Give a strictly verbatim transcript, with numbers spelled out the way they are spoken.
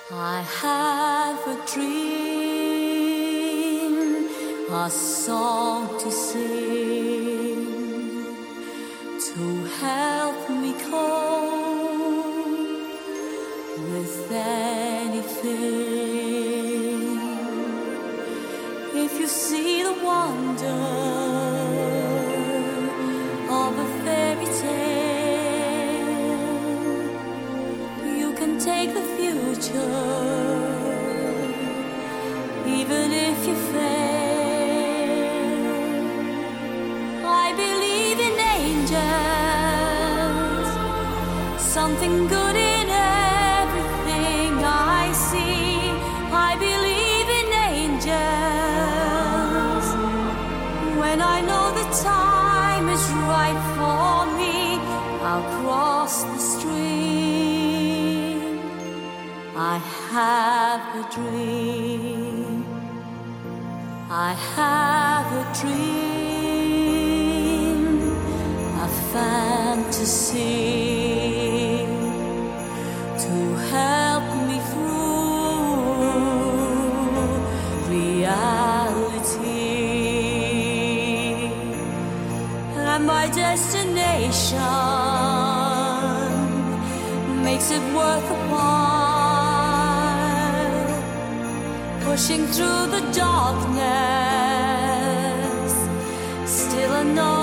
I have a dream, a song to sing, to help me cope with anything. If you see the wonder of a fairy tale, you can take the future, even if you fail. I believe in angels, something good in everything I see. I believe in angels, when I know the time is right for me, I'll cross the stream. I have a dream, I have a dream, a fantasy to help me through reality. And my destination makes it worth a while, pushing through the darkness, still I know